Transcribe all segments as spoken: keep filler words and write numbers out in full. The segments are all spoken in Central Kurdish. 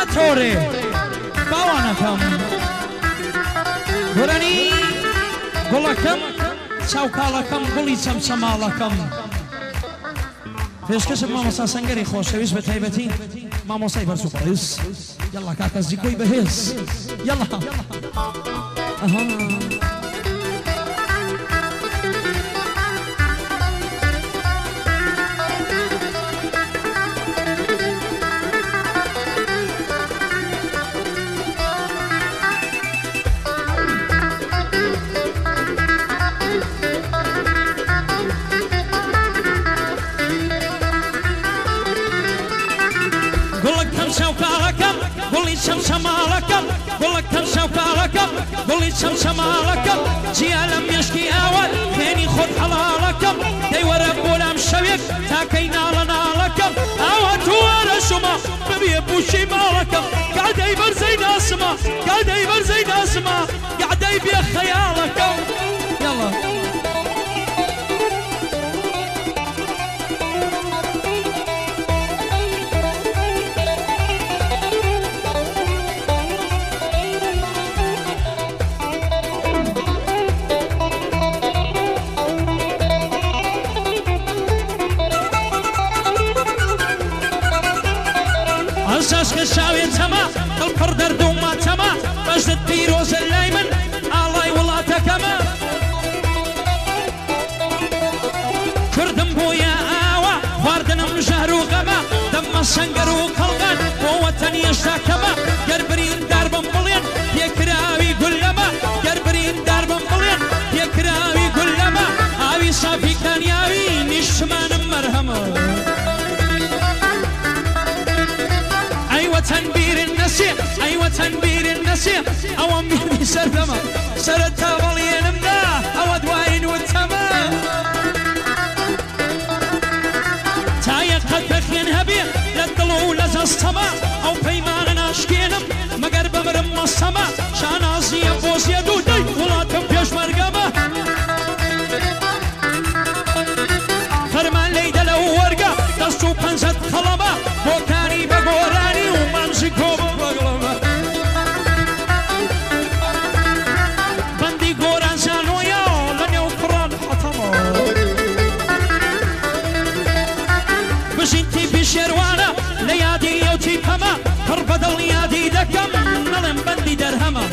تۆرێ باوانەکەم گۆرانی گوڵەکەم چاوکاڵەکەم گوڵی چەمچەماڵەکەم پێشکەشم مامۆستا سەنگەری خۆشەویست بە تایبەتی مامۆستای بەرز و پەڕیز یەڵا کاکە زیکۆی بەهێز یەڵا ئەها گوڵی چەمچەماڵەکەم گوڵەکەم شەوکاڵەکەم گوڵی چەمچەماڵەکەم جیا لە مێشکی ئاوە خوێنی خۆت حەڵاڵەکەم دەی وەرە بۆلام شەوێک تاکەی ناڵە ناڵەکەم ئاوا تو وەرە شومە ببێ پوشی ماڵەکەم گادەی بەرزەی ناسمە گادەی بەرزەی ناسمە گادەی بێ خەیاڵەکەم یاڵە ئەساسکە شاوێن چەمە دڵپڕ دەردوومە چەمە بەشت پیرۆزە لای من ئاڵای وڵاتەکەمە کردم بۆیە ئاوە خواردنم ژەهر و غەمە دەممە سەنگەر و کەڵغان بۆ وەتەن هێشتاکەمە گەر بریندار بم بڵێن پێکراوی گول لەمە گەر بریندار بم بڵێن پێکراوی گول لەمە ئاوی سافی کانیاوی نیشتمانم مەرهەمە تنبير النسيء أيوة تنبير النسيء أو أمي سردمة سرد تابلين منا أو أدوين والتما تايا قد بخين هبير للطلو لزستما أو بيمان ناشكينم مقر بمرم السما شانازي بوز يدو دي ولاتم بيش مرقمة فرمان ليدا لو ورقة دستو پنزت خلما بوكاني بقوراني ومنزكو ببغلما بندي قوران زانويا لن يوفران حطما بس انتي بشيروانا ليادي يوتي بما فربدل يادي دكم نلم بندي درهما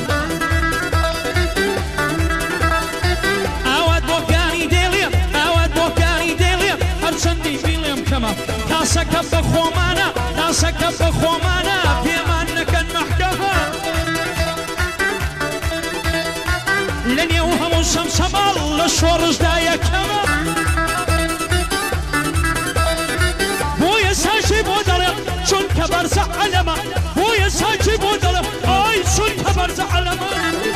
اواد بوكاني ديليا اواد بوكاني ديليا هرچندي فيلم كما تاسك بخومانا تاسك بخومانا بيمان نكن محكمة لن يوهم سمسمال لشورز دايا كما بويا ساجي بودلق شون كبرز علما بويا ساجي بودلق اي شون كبرز علما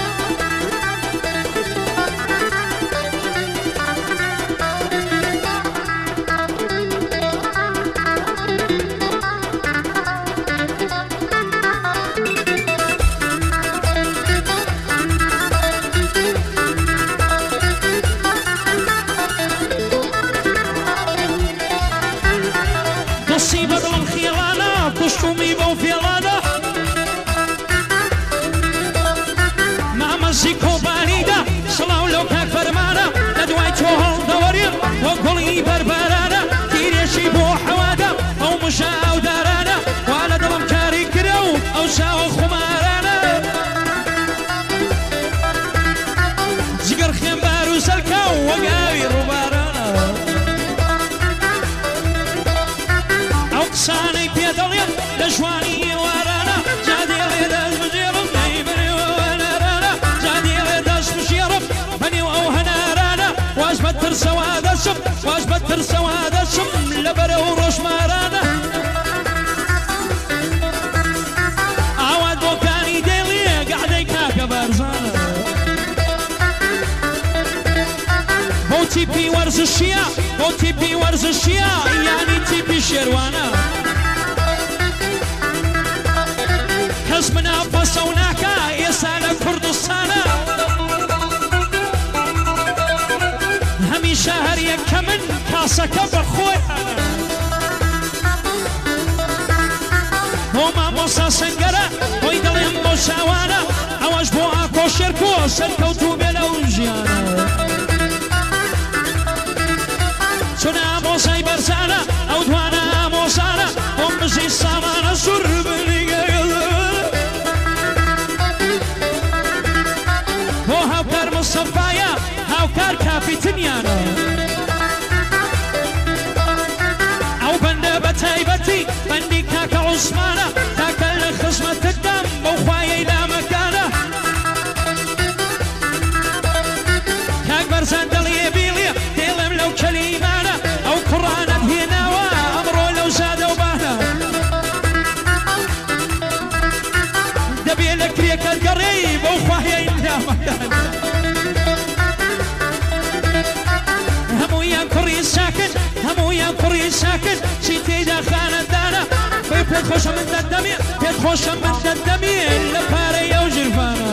وقولي بربرانا تيريشي بو حوادا او مشاو دارانا وانا دلم كاري كرو او شاو خمارانا جگر خيم بارو سلكو وقاوي روبارانا او قصاني بيدليا لجواني وارانا جادي غيداز مجيرم نايبني وانا رانا جادي غيداز مجيرم بني او هنارانا واش بتر سواد الشم واش بتر سواد الشم لبره وروش مارانا عواد بوكاني ديلي قاعدين كاكا بارزانا بو تيبي ورز الشيا بو تيبي ورز الشيا يعني تيبي شيروانا حزمنا فصوناكا يسال كردستانا همي شهر يكمن كاسك بخوي هم مامۆستا سەنگەرە بۆی دەڵێم بۆ شاوانە ئەوەش بۆ ئاکۆ شێرکۆ سەرکەوتوو بێ لەو ژیانە چون ئامۆسای بەرزانە ئەو دوانە ئامۆسانە بۆم بژی سامانە سوور بنیگە بۆ هاوکار مستەفایە هاوکار کاپیتنیانە ئەو بەندە بە تایبەتی بەندی کاکە عوسمانە کاکە لە خزمەتتدام بەو خوایەی لامەکانە کاک بەرزان دڵیێ بیڵێ دێڵێم لەو کەلیمانە ئەو قوڕانت هێناوە ئەمڕۆ لەو زادە و بانە دەبێ لە کرێکەت گەڕێی بەو خوایەی لامەکانە هەموویان کوڕی ساکن هەموویان کوڕی ساکن چی تێیدا خانەدانە بۆی پێت خۆشە من دەدەمێ پێت خۆشە من دەدەمێ لە پارەی ئەو ژیرفانە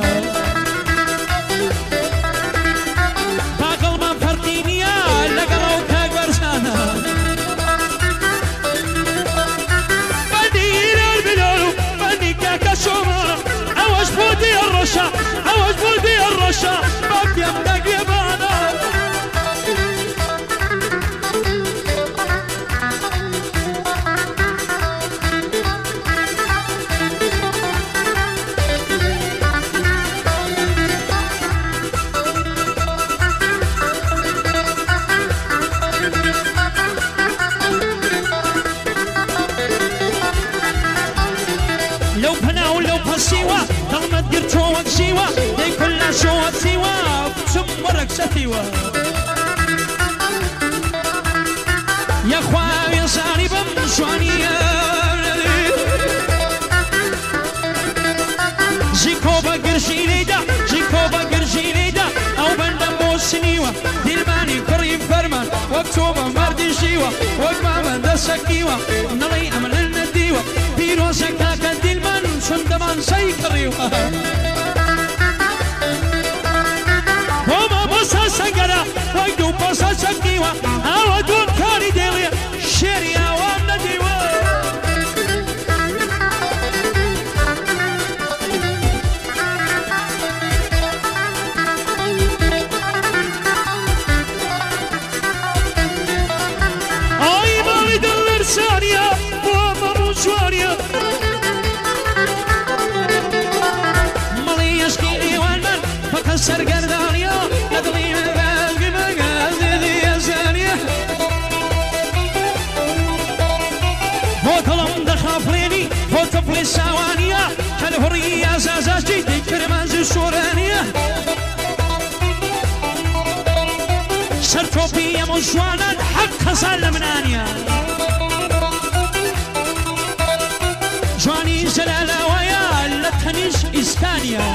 باقەڵمان فەرقی نییە لەگەڵ ئەو کاک بەرزانە بەندی ئیران بلۆ بەندی کاکە شۆمە ئەوەش بۆ دیە ڕەشە ئەوەش بۆ دیە ڕەشە با پێم دەگێبانە لو بناو لو بسيوا ضمت قرتوك سيوا دي كل شوات سيوا ثم ورق ستيوا يا خويا صاري بمشوانية جيكوبا قرشي ليدا جيكوبا قرشي ليدا او بندم موسنيوا دلماني كريم فرمان وكتوبا مردي شيوا وكما من دسكيوا نلي امل النديوا بيروسا كاكا دلمان شندمان سيكريوا وما بسا سنگرا ويدو بسا سكيوا او دون كاري ديلي شيريا وامنا ديوا اي مالي دلر سانيا وما موشوانيا مالي يشكي ايوان من فكسر قردانيا ندلي من باقي مقازي يا سانيا وطلم دخافليني وطفلي ساوانيا كالهرية زازاجي دي كرمانزي سورانيا سرتوبي يا مجوانا حق سلمنانيا جواني زلالة ويا لتنيش إسبانيا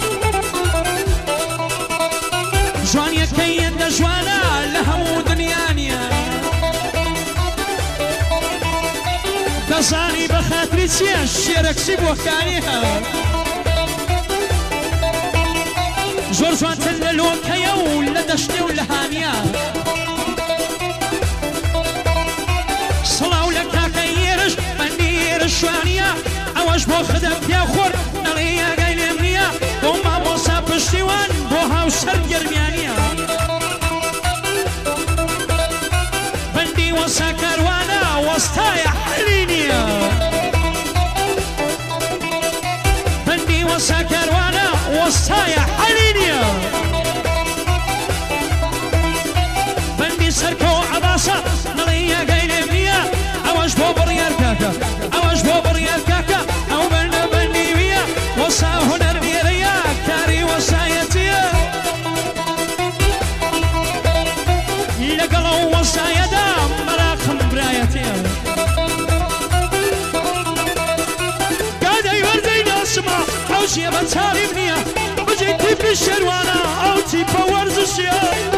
جواني كيان دا جوانا لهمو دنيانيا دزاني بخاطري تيا الشيرك سيبو كانيها زور زوان تللون كيو لدشتي ولهانيا صلاو لك كيرش منير الشوانيا اوش بو خدم يا خور نليا قايل منيا وما موسى بشتيوان بوها وسر جرميانيا بندي وسا كروانا وسطايا حلينيا بندي وسا كروانا وسطايا حلينيا بندي سركو عباسة نليا قايل منيا اوش بو بريار كاكا اوش بو بريار كاكا او بنا بندي بيا وسا هنر ديريا كاري وسايتيا لقلو وسايدا مراخم برايتيا قاعدة يوردي ناسما حوشي بتاري بنيا وجيتي بالشروانة او تيبا ورزشيا